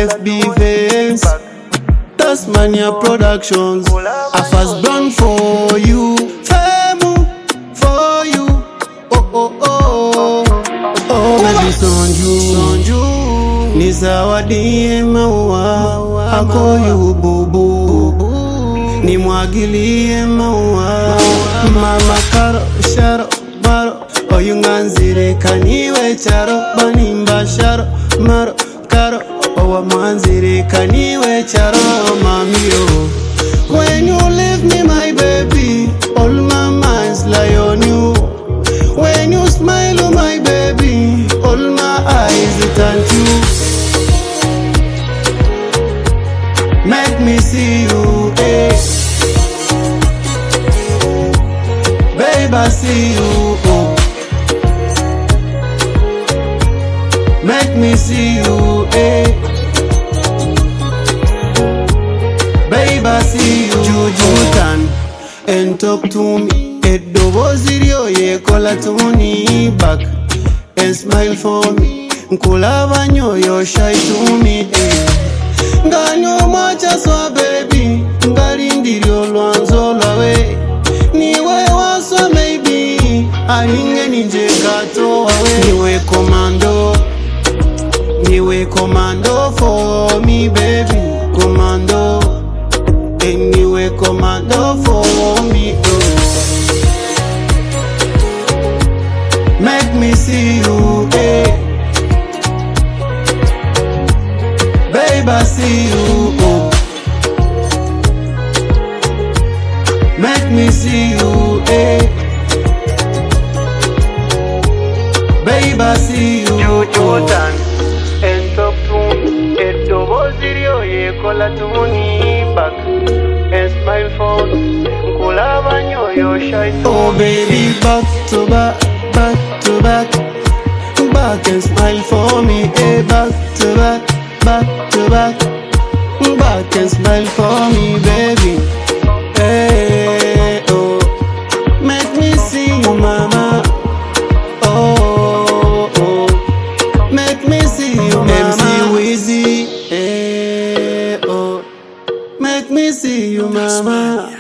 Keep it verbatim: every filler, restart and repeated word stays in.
F B face. Tasmania Productions. I first born for you. Femu for you. Oh oh oh. Oh baby sonju. Sonju. Ni zawadi maua. Ako you bubu. Ni mwagilie maua. Mama karo sharo maro. Oyunganzire kaniwe charo. Banimba sharo maro karo. Owa manzire kaniwe charo mamio. When you leave me my baby, all my mind's lie on you. When you smile oh my baby, all my eyes turn to you. Make me see you, eh. Babe, I see you, oh. Make me see you, eh. Babe, I see you. Juju tan and talk to me. Edo bozirio ye kola to me back and smile for me. Nkula banyo yo shy to me, eh. Ngano macha so baby, ngalindirio lwanzo lawe. Niwe waso maybe, alinge ninje gato wawe. Niwe commando. Niwe commando for me baby, commando. Niwe commando for me, oh. Make me see you, eh. Babe, I see you, oh. Make me see you, eh. Babe, I see you, oh. And talk to me. Edo bozirio ye kola to me back and smile for me. Nkula banyo yo shy to me. Oh baby, back to back, back to back, back and smile for me. Eh, back to back, back to back, back and smile for me, baby. Hey, oh, make me see you, mama. Oh, oh, make me see you, mama. M C Wizzy, hey, oh, make me see you, mama.